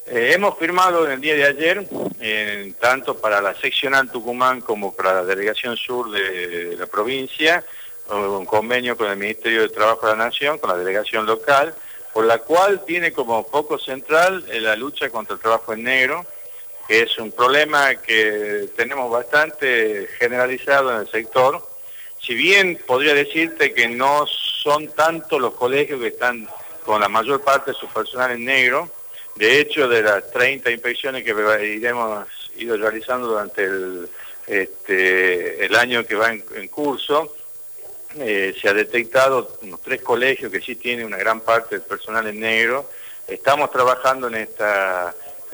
Hemos firmado en el día de ayer, tanto para la seccional Tucumán como para la delegación sur de la provincia, un convenio con el Ministerio de Trabajo de la Nación, con la delegación local, por la cual tiene como foco central la lucha contra el trabajo en negro, que es un problema que tenemos bastante generalizado en el sector. Si bien podría decirte que no son tantos los colegios que están con la mayor parte de su personal en negro, de hecho de las 30 inspecciones que iremos ido realizando durante el año que va en curso, se ha detectado unos 3 colegios que sí tienen una gran parte del personal en negro. Estamos trabajando en esta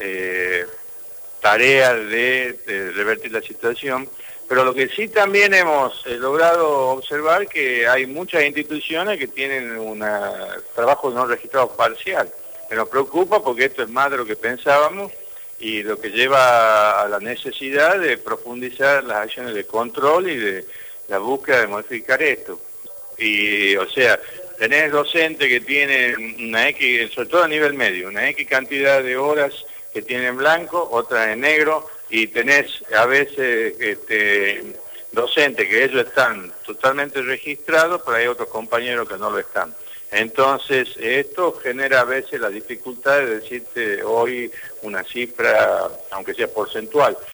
tarea de revertir la situación, pero lo que sí también hemos logrado observar que hay muchas instituciones que tienen un trabajo no registrado parcial, que nos preocupa porque esto es más de lo que pensábamos y lo que lleva a la necesidad de profundizar las acciones de control y de la búsqueda de modificar esto. Y, o sea, tenés docentes que tienen una X, sobre todo a nivel medio, una X cantidad de horas que tienen en blanco, otras en negro, y tenés a veces docentes que ellos están totalmente registrados, pero hay otros compañeros que no lo están. Entonces, esto genera a veces la dificultad de decirte hoy una cifra, aunque sea porcentual.